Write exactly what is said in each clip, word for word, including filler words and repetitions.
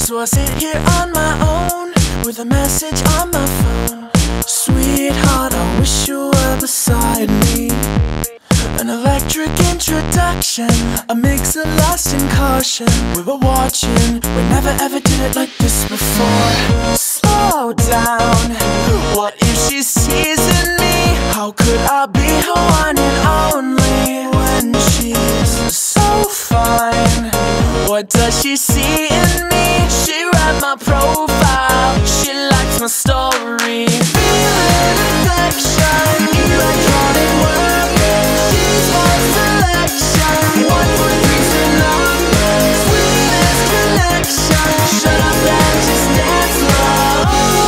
So I sit here on my own with a message on my phone. Sweetheart, I wish you were beside me. An electric introduction, a mix of lust and caution. We were watching, we never ever did it like this before. Slow down, what if she sees in me? How could I be her one and only when she's so fine? What does she see in me? She read my profile, she likes my story. Feeling affection, electronic work. She's my selection, one for three to numbers. Sweetest connection, shut up and just dance slow.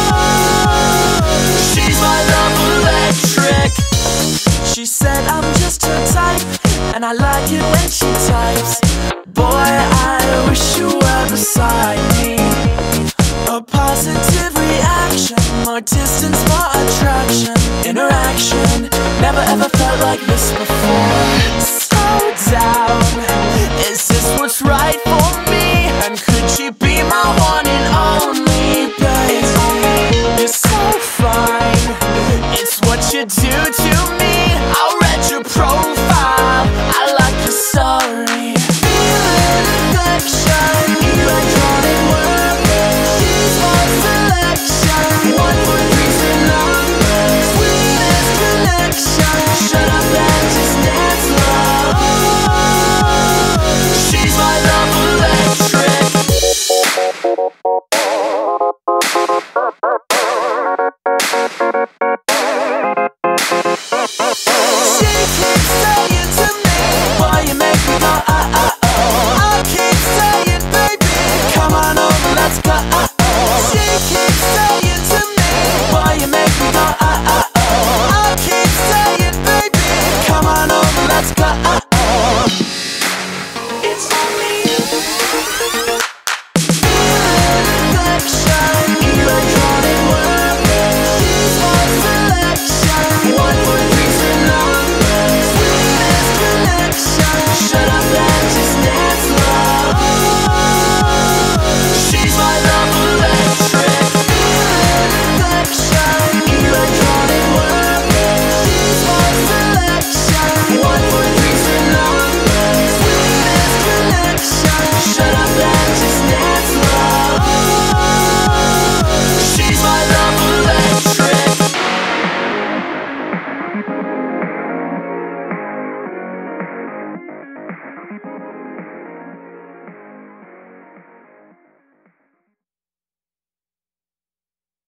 She's my love electric. She said I'm just her type, and I like it when she types. Boy, I wish you were beside me. A positive reaction, more distance, more attraction. Interaction, never ever felt like this before. Slow down,